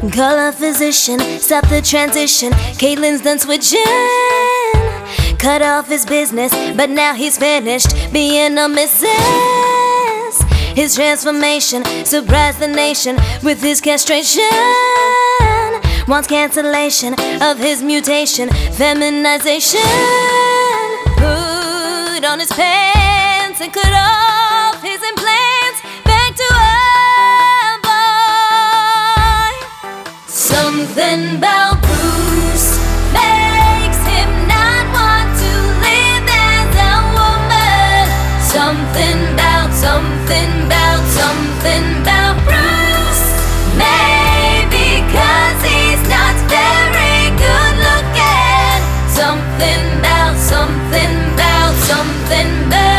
Call a physician, stop the transition. Caitlin's done switching. Cut off his business, but now he's finished being a missus. His transformation surprised the nation with his castration. Wants cancellation of his mutation, feminization. Put on his pants and cut off his implants. Back to a boy. Something about Bruce makes him not want to live as a woman. Something about Bruce. Maybe 'cause he's not very good looking. Something about